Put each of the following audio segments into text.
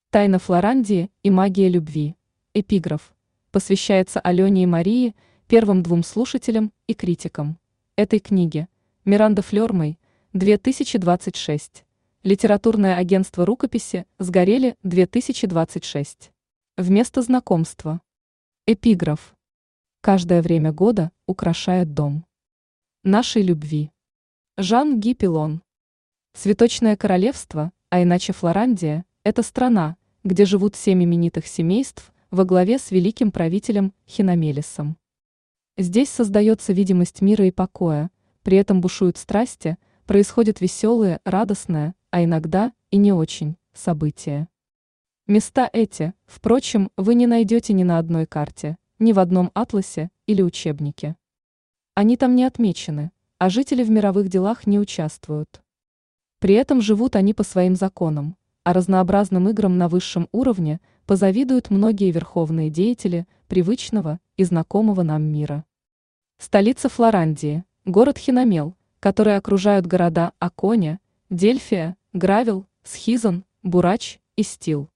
Тайна Флорандии и магия любви. Эпиграф. Посвящается Алене и Марии, первым двум слушателям и критикам этой книги. Миранда Флёрмой, 2026. Литературное агентство рукописи «Сгорели» 2026. Вместо знакомства. Эпиграф. Каждое время года украшает дом нашей любви. Жан-Ги Пилон. Цветочное королевство, а иначе Флорандия, это страна, где живут 7 именитых семейств во главе с великим правителем Хиномелисом. Здесь создается видимость мира и покоя, при этом бушуют страсти, происходят веселые, радостные, а иногда и не очень, события. Места эти, впрочем, вы не найдете ни на одной карте, ни в одном атласе или учебнике. Они там не отмечены, а жители в мировых делах не участвуют. При этом живут они по своим законам, а разнообразным играм на высшем уровне позавидуют многие верховные деятели привычного и знакомого нам мира. Столица Флорандии – город Хиномел, который окружают города Аконя, Дельфия, Гравел, Схизон, Бурач и Стил.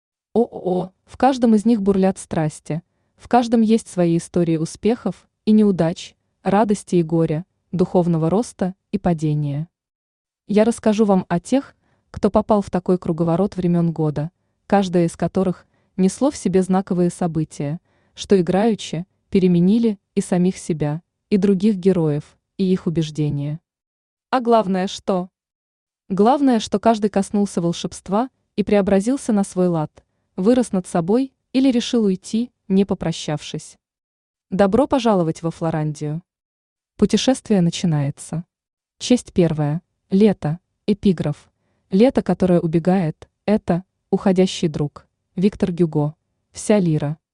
В каждом из них бурлят страсти, в каждом есть свои истории успехов и неудач, радости и горя, духовного роста и падения. Я расскажу вам о тех, кто попал в такой круговорот времен года, каждое из которых несло в себе знаковые события, что играючи переменили и самих себя, и других героев, и их убеждения. А главное что? Главное, что каждый коснулся волшебства и преобразился на свой лад, вырос над собой или решил уйти, не попрощавшись. Добро пожаловать во Флорандию. Путешествие начинается. Часть первая. Лето. Эпиграф. Лето, которое убегает, это уходящий друг. Виктор Гюго. Вся лира.